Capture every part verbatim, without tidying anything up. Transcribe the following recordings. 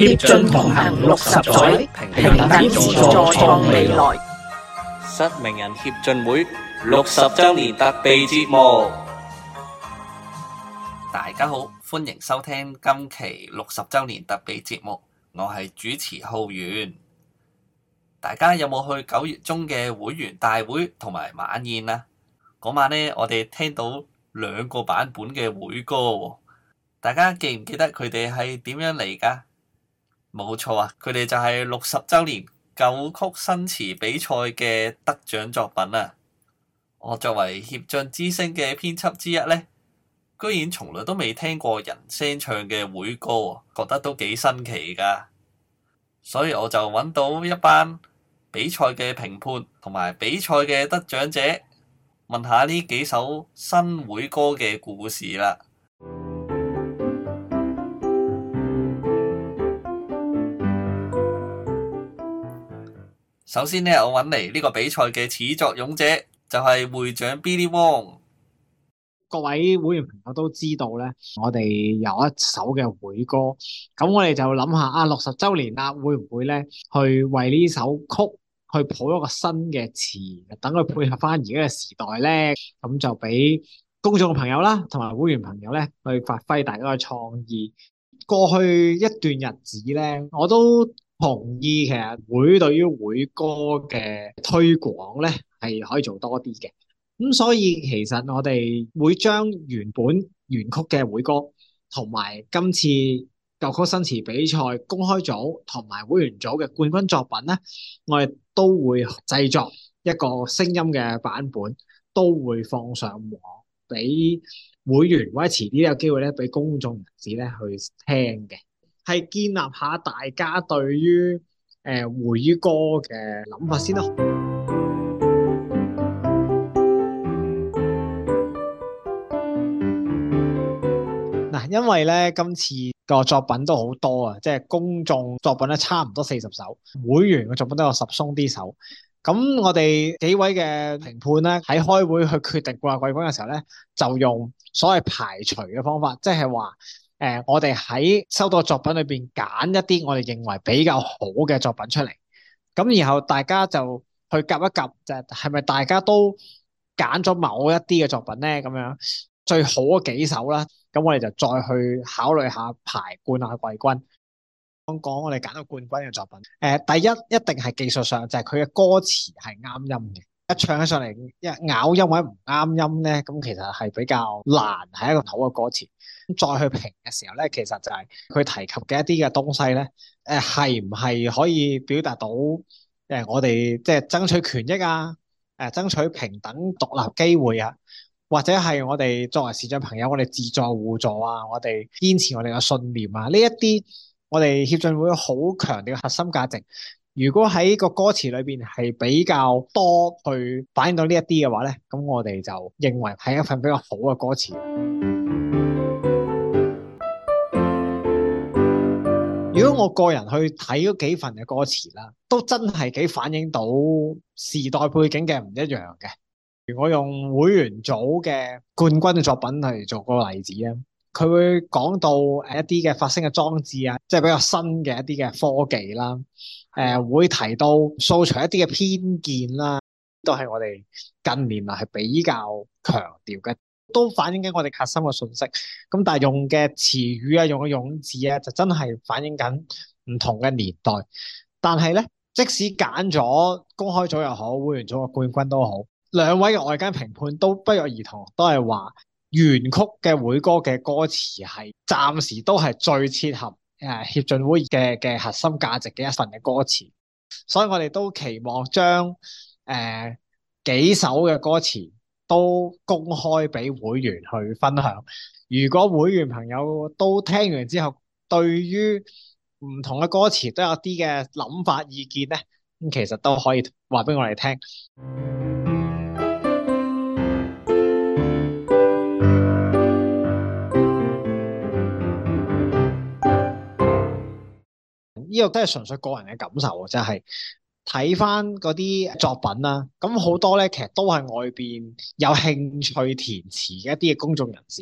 協進同行六十載，平等自助創未來。 失明人協進會六十週年特備節目。大家好，歡迎收聽今期六十週年特備節目，我係主持浩源。大家有冇去九月中嘅會員大會同埋晚宴啊？嗰晚呢，我哋聽到兩個版本嘅會歌喎，大家記唔記得佢哋係點樣嚟㗎？冇錯啊，佢哋就係六十週年舊曲新詞比賽嘅得獎作品啊！我作為協進之聲嘅編輯之一呢，居然從來都未聽過人聲唱嘅會歌，覺得都幾新奇㗎。所以我就揾到一班比賽嘅評判同埋比賽嘅得獎者，問下呢幾首新會歌嘅故事啦。首先呢，我揾嚟呢個比賽嘅始作俑者，就係會長 Billy Wong。 各位會員朋友都知道咧，我哋有一首嘅會歌，咁我哋就諗下啊，六十週年啦，會唔會咧去為呢首曲去譜一個新嘅詞，等佢配合翻而家嘅時代咧，咁就俾公眾朋友啦，同埋會員朋友咧去發揮大家嘅創意。過去一段日子咧，我都同意，其實會對於會歌嘅推廣咧係可以做多啲嘅。咁所以其實我哋會將原本原曲嘅會歌同埋今次舊曲新詞比賽公開組同埋會員組嘅冠軍作品咧，我哋都會製作一個聲音嘅版本，都會放上網俾會員，或者遲啲有機會咧俾公眾人士咧去聽嘅，係建立下大家對於誒、呃、會歌嘅諗法先咯。嗱，因為咧今次個作品都好多啊，即係公眾作品咧差唔多四十首，會員嘅作品都有十鬆啲首。咁我哋幾位嘅評判咧喺開會去決定冠亞季軍嘅時候咧，就用所謂排除嘅方法，即係話誒，我哋喺收到嘅作品裏邊揀一啲我哋認為比較好嘅作品出嚟，咁然後大家就去夾一夾，就係咪大家都揀咗某一啲嘅作品咧？咁樣最好嗰幾首啦，咁我哋就再去考慮下排冠亞季軍。講講我哋揀到冠軍嘅作品，誒、呃，第一一定係技術上就係佢嘅歌詞係啱音嘅，一唱起上嚟一咬音或者唔啱音咧，咁其實係比較難，係一個好嘅歌詞。咁再去評嘅時候咧，其實就係佢提及嘅一啲嘅東西咧，誒係唔係可以表達到誒、呃、我哋即係爭取權益啊，誒、呃、爭取平等獨立機會啊，或者係我哋作為視障朋友，我哋自助互助啊，我哋堅持我哋嘅信念啊，呢一啲。我哋協進會好強調核心價值，如果喺個歌詞裏邊係比較多去反映到呢一啲嘅話咧，咁我哋就認為係一份比較好嘅歌詞。如果我個人去睇嗰幾份嘅歌詞啦，都真係幾反映到時代背景嘅唔一樣嘅。如果用會員組嘅冠軍嘅作品嚟做個例子咧，佢會講到誒一啲嘅發聲嘅裝置啊，即係比較新嘅一啲嘅科技啦，誒、呃、會提到掃除一啲嘅偏見啦，都係我哋近年嚟係比較強調嘅，都反映緊我哋核心嘅信息。咁但係用嘅詞語啊，用嘅用字啊，就真係反映緊唔同嘅年代。但係咧，即使揀咗公開組又好，會員組嘅冠軍都好，兩位嘅外間評判都不約而同都係話，原曲嘅會歌嘅歌詞係暫時都係最切合誒協進會嘅嘅核心價值嘅一份嘅歌詞，所以我哋都期望將誒、呃、幾首嘅歌詞都公開俾會員去分享。如果會員朋友都聽完之後，對於唔同嘅歌詞都有啲嘅諗法意見咧，咁其實都可以話俾我哋聽。呢個都係純粹個人嘅感受，就係睇翻嗰啲作品啦。咁好多咧，其實都係外邊有興趣填詞嘅一啲嘅公眾人士，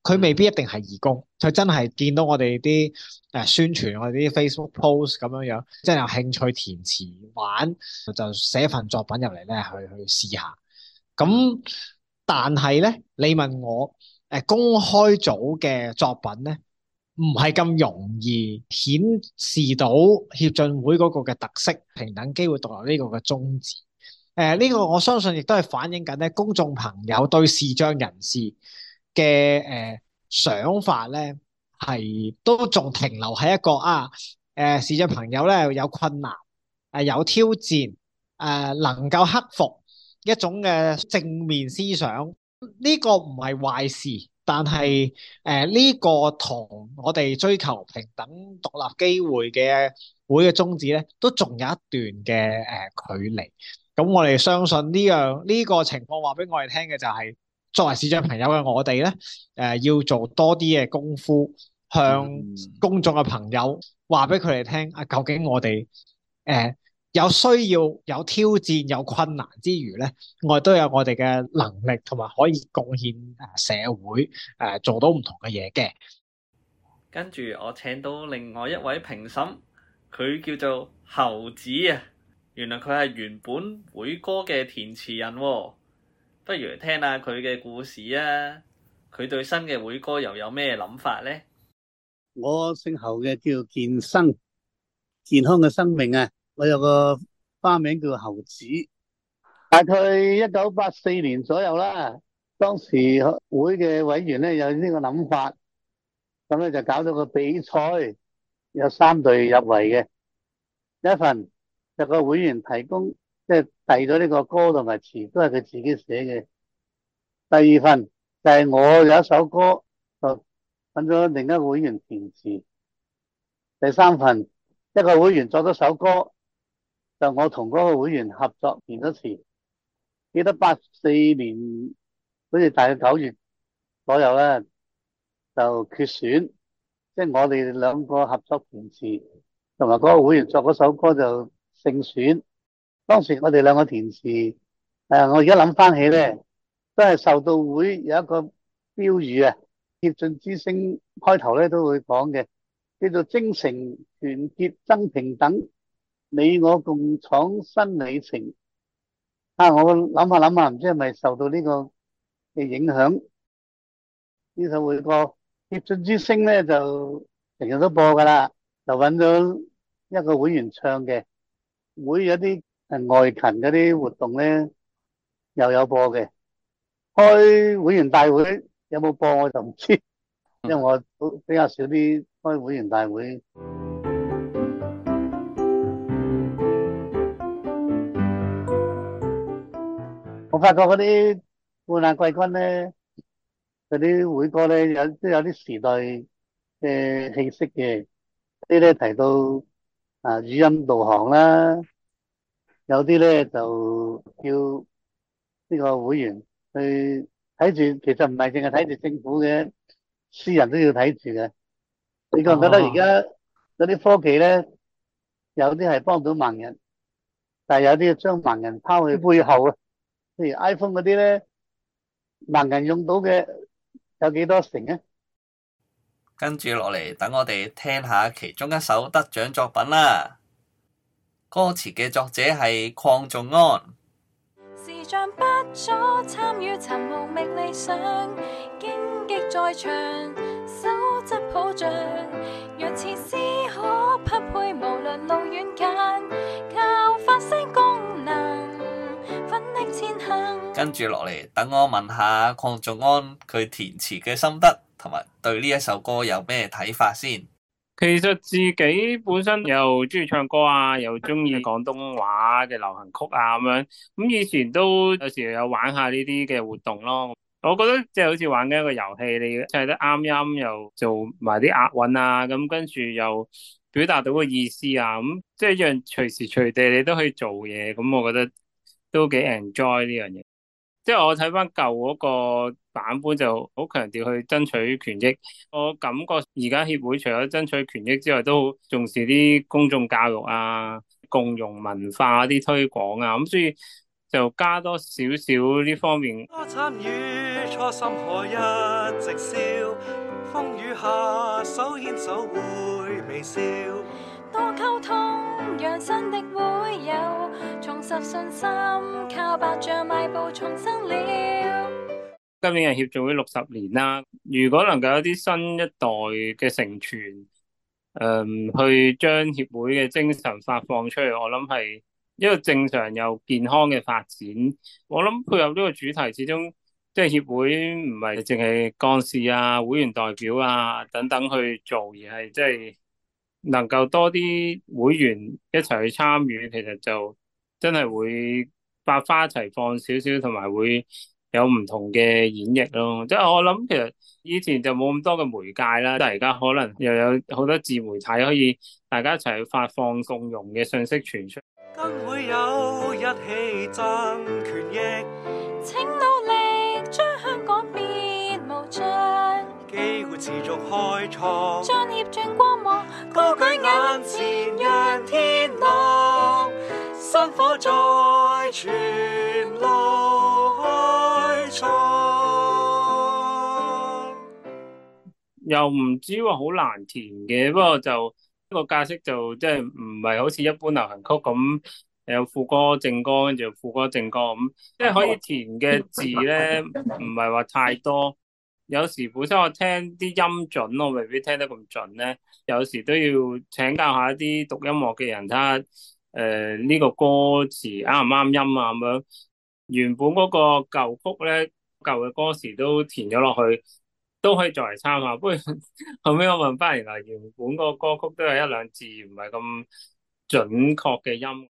佢未必一定係義工，佢真係見到我哋啲誒宣傳我哋啲 Facebook post 咁樣樣，真係有興趣填詞玩，就寫份作品入嚟咧去去試下。咁但係咧，你問我誒、呃、公開組嘅作品咧，唔係咁容易顯示到協進會嗰個嘅特色、平等機會獨立呢個嘅宗旨。誒、呃、呢、這個我相信亦都係反映緊咧公眾朋友對視障人士嘅誒、呃、想法咧，係都仲停留喺一個啊誒、呃、視障朋友咧有困難、誒、呃、有挑戰、誒、呃、能夠克服一種嘅正面思想。呢、這個唔係壞事，但係誒呢個同我哋追求平等獨立機會嘅會嘅宗旨咧，都仲有一段嘅誒、呃、距離。咁我哋相信呢樣呢個情況話俾我哋聽嘅就係、是。作為視障朋友嘅我哋咧，誒、呃、要做多啲嘅功夫，向公眾嘅朋友話俾佢哋聽啊，究竟我哋誒、呃、有需要、有挑戰、有困難之餘咧，我哋都有我哋嘅能力同埋可以貢獻誒社會誒、呃、做到唔同嘅嘢嘅。 跟住我請到另外一位評審，佢叫做猴子啊，原來佢係原本會歌嘅填詞人喎、哦。不如聽下佢嘅故事啊！佢對新嘅會歌又有咩諗法呢？ 我姓侯嘅，叫健生，健康嘅生命啊！我有個花名叫猴子。大概一九八四年左右啦，當時會嘅委員咧有呢個諗法，咁咧就搞咗個比賽，有三隊入圍嘅。一份就個會員提供。即係遞咗呢個歌同埋詞都係佢自己寫嘅。第二份就係我有一首歌，就揾咗另一個會員填詞。第三份一個會員作咗首歌，就我同嗰個會員合作填咗詞。記得八四年好似大概九月左右啦，就決選，即係我哋兩個合作填詞，同埋嗰個會員作嗰首歌就勝選。當時我哋兩個填詞，誒，我而家諗翻起咧，都係受到會有一個標語啊，協進之聲開頭咧都會講嘅，叫做精誠團結爭平等，你我共闖新里程。啊，我諗下諗下，唔知係咪受到呢個嘅影響？呢首會歌協進之聲咧就成日都播噶啦，就揾咗一個會員唱嘅，會有啲。誒，外勤嗰啲活動咧又有播嘅，開會員大會有冇播我就唔知，因為我比較少啲開會員大會。我發覺嗰啲冠亞季軍咧，嗰啲會歌咧有都有啲時代嘅氣息嘅，啲咧提到啊語音導航啦。有啲咧就叫呢個會員去睇住，其實唔係淨係睇住政府嘅，私人都要睇住嘅。你覺唔覺得而家嗰啲科技咧，有啲係幫到盲人，但係有啲將盲人拋去背後啊？譬如 iPhone 嗰啲咧，盲人用到嘅有幾多成啊？ 跟住落嚟，等我哋聽下其中一首得獎作品啦。歌詞嘅作者係鄺頌安。 視障不阻參與尋夢覓理想，荊棘在場，手執抱着，若似詩可匹配，無論路遠近，靠發聲功能，奮力前行。跟住落嚟，等我問下鄺頌安佢填詞嘅心得，同埋對呢一首歌有咩睇法先？ 其實自己本身又中意唱歌啊，又中意廣東話嘅流行曲啊咁樣，咁以前都有時有玩下呢啲嘅活動咯。我覺得即係好似玩緊一個遊戲，你唱得啱音又做埋啲押韻啊，咁跟住又表達到個意思啊，咁即係一樣隨時隨地你都可以做嘢，咁我覺得都幾 enjoy 呢樣嘢。即係我睇翻舊嗰個版本就好強調去爭取權益，我感覺而家協會除咗爭取權益之外，都好重視啲公眾教育啊、共融文化啲推廣啊，咁所以就加多少少呢方面。 多參與，初心可一直笑，風雨下手牽手會微笑。 多溝通，讓新的會友重拾信心，靠百丈邁步重生了。 今年係協進會六十年啦，如果能夠有啲新一代嘅承傳，誒、嗯，去將協會嘅精神發放出嚟，我諗係一個正常又健康嘅發展。我諗配合呢個主題，始終即係協會唔係淨係幹事啊、會員代表啊等等去做，而係即係能夠多啲會員一齊去參與，其實就真係會百花齊放少少，同埋會有唔同嘅演繹咯。即係我諗其實以前就冇咁多嘅媒介啦，但係而家可能又有好多自媒體可以大家一齊去發放共融嘅信息傳出。 更會有一起爭權益， 請努力將香港變無障， 機會持續開創， 將協進光芒高舉眼前讓天朗，薪火在全路開創。 又唔至話好難填嘅，不過就個格式就即係唔係好似一般流行曲咁有副歌正歌跟住副歌正歌咁，即係可以填嘅字咧唔係話太多。有時本身我聽啲音準我未必聽得咁準咧，有時都要請教下一啲讀音樂嘅人睇下誒呢個歌詞啱唔啱音啊咁樣。原本嗰個舊曲咧舊嘅歌詞都填咗落去，都可以作為參考。不過後尾我問翻，原來原本嗰個歌曲都有一兩字唔係咁準確嘅音。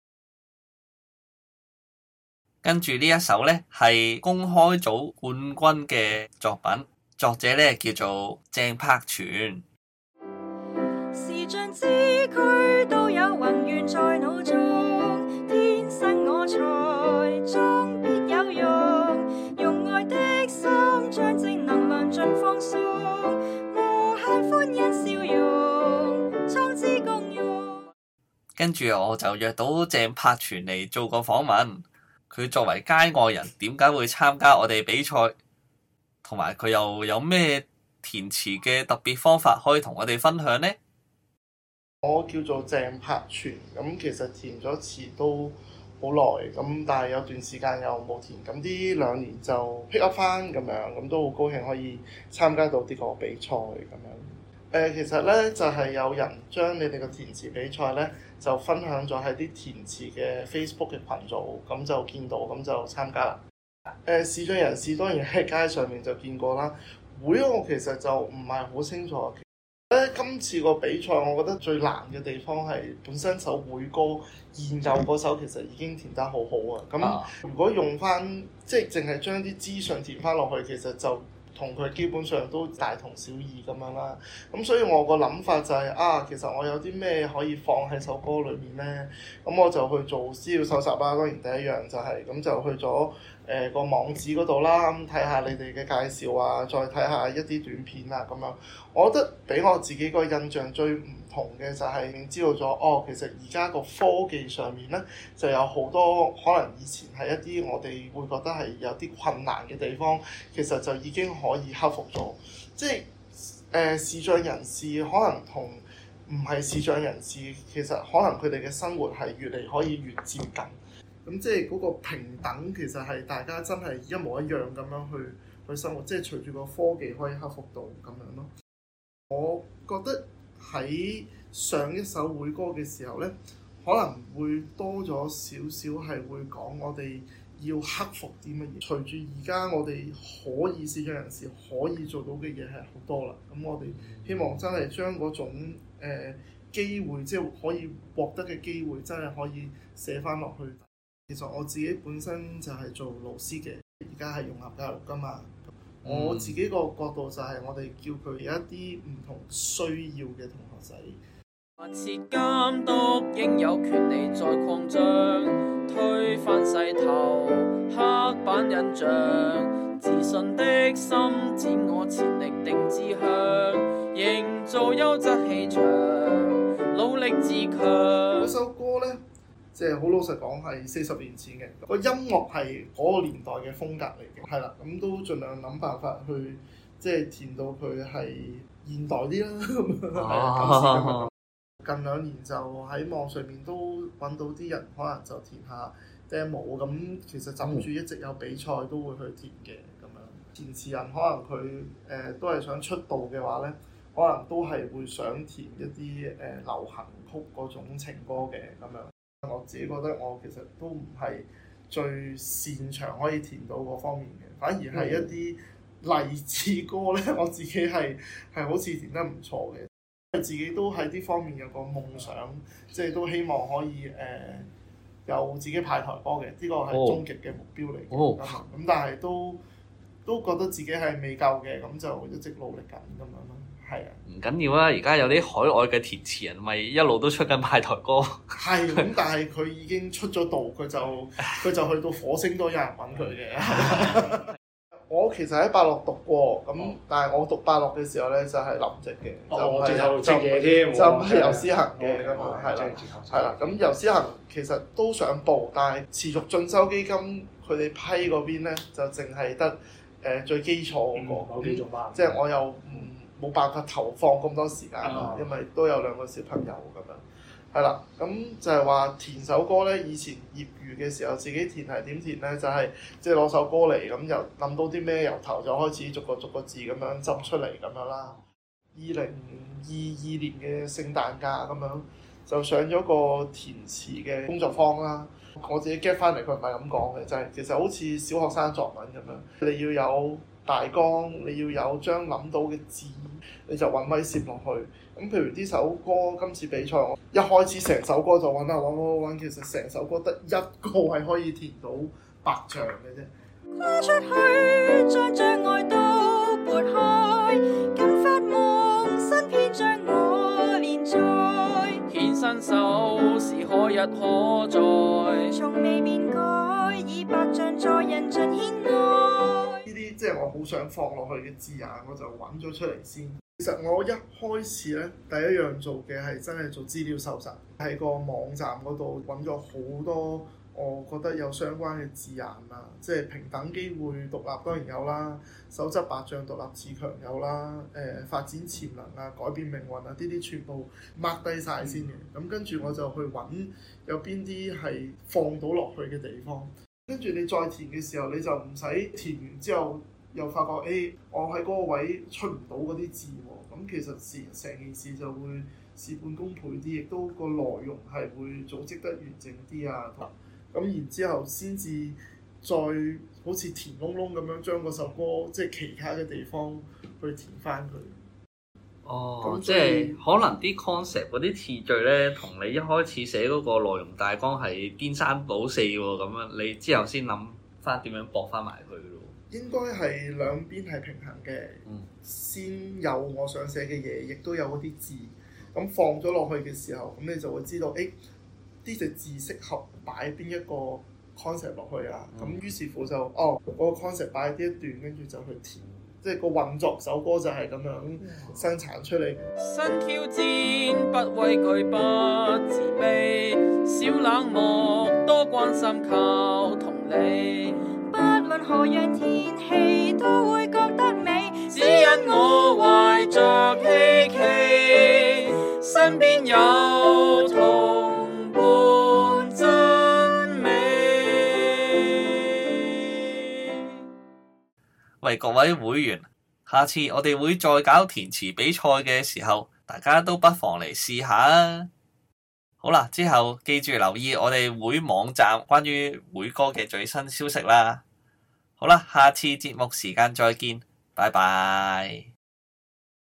跟住呢一首呢，係公開組冠軍嘅作品，作者呢叫做鄭柏全。 視像之軀都有宏願在腦中，天生我材終必有用，用愛的心將正能量盡放送，無限歡欣笑容，創知共用。 跟住我就約到鄭柏全嚟做個訪問。佢作為街外人，點解會參加我哋比賽？同埋佢又有咩填詞嘅特別方法可以同我哋分享呢？ 我叫做鄭柏全，咁其實填咗詞都好耐，咁但係有段時間又冇填，咁呢兩年就 pick up 翻咁樣，咁都好高興可以參加到呢個比賽咁樣。誒、呃，其實咧就係、是、有人將你哋嘅填詞比賽咧就分享咗喺啲填詞嘅 Facebook 嘅群組，咁就見到，咁就參加啦。誒、呃，視障人士當然喺街上面就見過啦。會我其實就唔係好清楚。咧今次個比賽，我覺得最難嘅地方係本身首會歌現有嗰首其實已經填得好好啊。咁如果用翻即係淨係將啲資訊填翻落去，其實就同佢基本上都大同小異咁樣啦。咁所以我個諗法就係、是、啊，其實我有啲咩可以放喺首歌裏面呢？咁我就去做資料搜集啦。當然第一樣就係、是、咁就去咗誒、呃、個網址嗰度啦，咁睇下你哋嘅介紹啊，再睇下一啲短片啊咁樣。我覺得俾我自己個印象最唔同嘅就係知道咗，哦，其實而家個科技上面呢，就有好多可能以前係一啲我哋會覺得係有啲困難嘅地方，其實就已經可以克服咗。即係誒視障人士可能同唔係視障人士，其實可能佢哋嘅生活係越嚟可以越接近。咁即係嗰個平等其實係大家真係一模一樣咁樣去去生活，即係隨住個科技可以克服到咁樣咯。我覺得喺上一首會歌嘅時候呢，可能會多咗少少係會講我哋要克服啲乜嘢。隨住而家我哋可以視障人士可以做到嘅嘢係好多啦，咁我哋希望真係將嗰種誒、呃、機會，即係可以獲得嘅機會，真係可以寫翻落去。其實我自己本身就係做老師嘅，而家係融合教育噶嘛。我自己個角度就係我哋叫佢有一啲唔同需要嘅同學仔。 密切監督應有權利再擴張，推翻勢頭刻板印象，自信的心展我潛力定志向，營造優質氣場，努力自強。 嗰首歌呢， 即係好老實講係四十年前嘅個音樂係嗰個年代嘅風格嚟嘅，係啦，咁都盡量諗辦法去即係填到佢係現代啲啦。啊、近兩年就喺網上面都揾到啲人，可能就填下 demo 咁，其實枕住一直有比賽都會去填嘅咁樣。填詞人可能佢誒、呃、都係想出道嘅話咧，可能都係會想填一啲誒、呃、流行曲嗰種情歌嘅咁樣。我自己覺得我其實都唔係最擅長可以填到嗰方面嘅，反而係一啲勵志歌咧，我自己係係好似填得唔錯嘅，自己都喺啲方面有個夢想，即係都希望可以誒、呃、有自己派台歌嘅，呢個係終極嘅目標嚟嘅。咁、oh. 咁但係都都覺得自己係未夠嘅，咁就一直努力緊咁樣咯。係啊， 唔緊要啊！而家有啲海外嘅填詞人，咪一路都出緊派台歌。係咁，但係佢已經出咗道，佢就佢就去到火星都有人揾佢嘅。我其實喺百樂讀過，咁、哦、但係我讀百樂嘅時候咧，就係林夕嘅， 哦、 就唔係就嘢就唔係游思行嘅咁啊，係啦，係啦。咁游思行其實都想報，但係持續進修基金佢哋批嗰邊咧，就淨係得誒最基礎嗰、那個，即係、嗯、我又唔。嗯冇辦法投放咁多時間啦，因為都有兩個小朋友咁樣，係啦，咁就係話填首歌咧，以前業餘嘅時候自己填係點填咧，就係即係攞首歌嚟，咁又諗到啲咩，由頭就開始逐個逐個字咁樣執出嚟咁樣啦。二零二二年嘅聖誕假咁樣就上咗個填詞嘅工作坊啦。我自己 get 翻嚟，佢唔係咁講嘅，就係、是、其實好似小學生作文咁樣，你要有大綱，你要有將諗到嘅字，你就揾位攝落去。咁譬如呢首歌今次比賽，我一開始成首歌就揾下揾揾揾，其實成首歌得一個係可以填到白象嘅啫。跨出去，將障礙都撥開，敢發夢，新篇將我連載。 獻身手是可一可再， 從未變改，以白象助人盡獻愛。呢啲即係我好想放落去嘅字眼，我就揾咗出嚟先。其實我一開始咧，第一樣做嘅係真係做資料搜集，喺個網站嗰度揾咗好多我覺得有相關嘅字眼啊，即係平等機會獨立當然有啦，手執白象獨立自強有啦，誒、呃、發展潛能啊，改變命運啊，呢啲全部 mark 低晒先嘅。咁跟住我就去揾有邊啲係放到落去嘅地方，跟住你再填嘅時候，你就唔使填完之後又發覺誒、欸，我喺嗰個位出唔到嗰啲字喎。咁其實事成件事就會事半功倍啲，亦都個內容係會組織得完整啲啊。咁然之後先至再好似填窿窿咁樣將嗰首歌即係其他嘅地方去填翻佢。 哦，即係可能啲 concept 嗰啲次序咧，同你一開始寫嗰個內容大綱係顛三倒四喎，咁樣你之後先諗翻點樣駁翻埋佢咯。 應該係兩邊係平衡嘅，嗯、先有我想寫嘅嘢，亦都有嗰啲字。咁放咗落去嘅時候，咁你就會知道，誒呢隻字適合擺邊一個 concept 落去啊。咁、嗯、於是乎就，哦嗰、嗰個 concept 擺喺呢一段，跟住就去填，即係個運作首歌就係咁樣生產出嚟。 新挑戰，不畏懼，不自卑，少冷漠，多關心，靠同理。不論何樣天氣都會覺得美，只因我懷着希冀，身邊有同伴真美。 喂，各位會員，下次我哋會再搞填詞比賽嘅時候，大家都不妨嚟試下啊！好啦，之後記住留意我哋會網站關於會歌嘅最新消息啦。好啦，下次節目時間再見，拜拜。